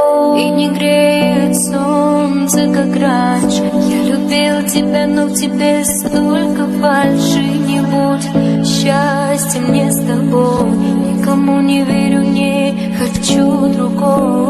И не греет солнце, как раньше. Я любил тебя, но в тебе столько фальши. Не будет счастья мне с тобой. Никому не верю, не хочу другого.